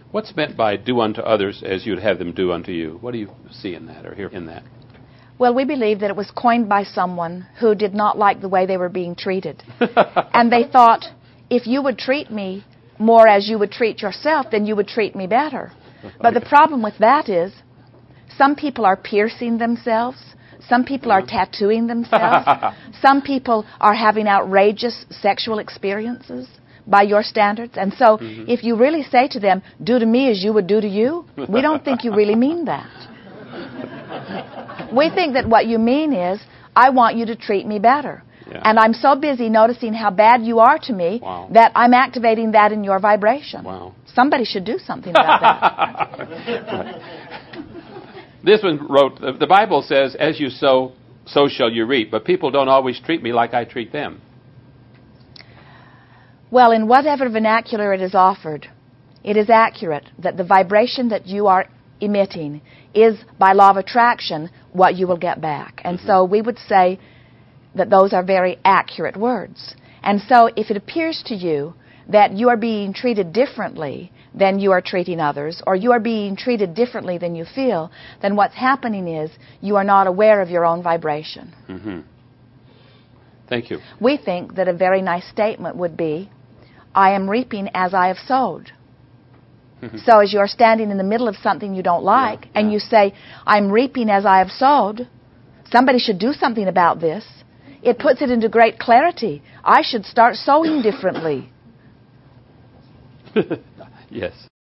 What's meant by do unto others as you'd have them do unto you? What do you see in that or hear in that? Well, we believe that it was coined by someone who did not like the way they were being treated. And they thought, if you would treat me more as you would treat yourself, then you would treat me better. But the problem with that is, some people are piercing themselves. Some people are tattooing themselves. Some people are having outrageous sexual experiences by your standards. And so if you really say to them, do to me as you would do to you, we don't think you really mean that. We think that what you mean is, I want you to treat me better. Yeah. And I'm so busy noticing how bad you are to me that I'm activating that in your vibration. Wow. Somebody should do something about that. This one wrote, the Bible says, as you sow, so shall you reap. But people don't always treat me like I treat them. Well, in whatever vernacular it is offered, it is accurate that the vibration that you are emitting is, by law of attraction, what you will get back. And so we would say that those are very accurate words. And so if it appears to you that you are being treated differently than you are treating others, or you are being treated differently than you feel, then what's happening is you are not aware of your own vibration. Mm-hmm. Thank you. We think that a very nice statement would be, I am reaping as I have sowed. So as you're standing in the middle of something you don't like, and you say, I'm reaping as I have sowed, somebody should do something about this, it puts it into great clarity. I should start sowing differently. Yes.